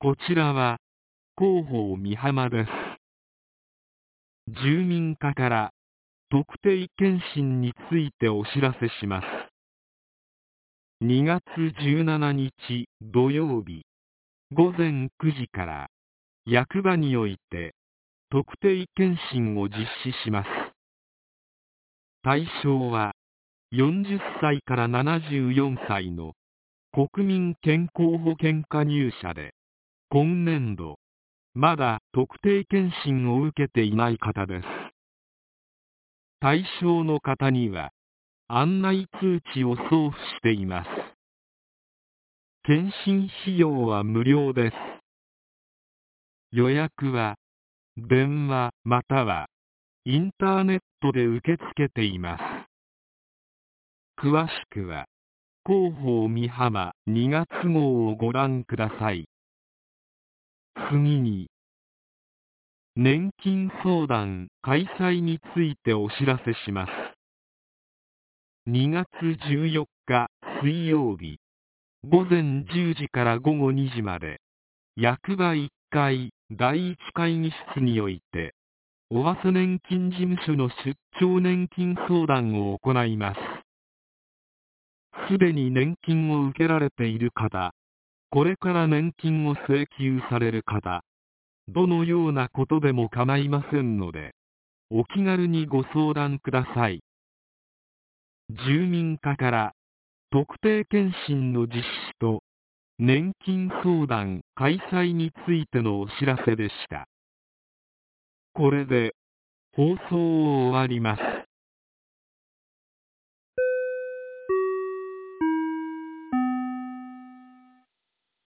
こちらは広報美浜です。住民課から特定健診についてお知らせします。2月17日土曜日午前9時から役場において特定健診を実施します。対象は40歳から74歳の国民健康保険加入者で、今年度まだ特定健診を受けていない方です。対象の方には案内通知を送付しています。検診費用は無料です。予約は電話またはインターネットで受け付けています。詳しくは広報美浜2月号をご覧ください。次に年金相談開催についてお知らせします。2月14日水曜日午前10時から午後2時まで役場1階第1会議室において尾鷲年金事務所の出張年金相談を行います。すでに年金を受けられている方、これから年金を請求される方、どのようなことでも構いませんので、お気軽にご相談ください。住民課から特定健診の実施と年金相談開催についてのお知らせでした。これで放送を終わります。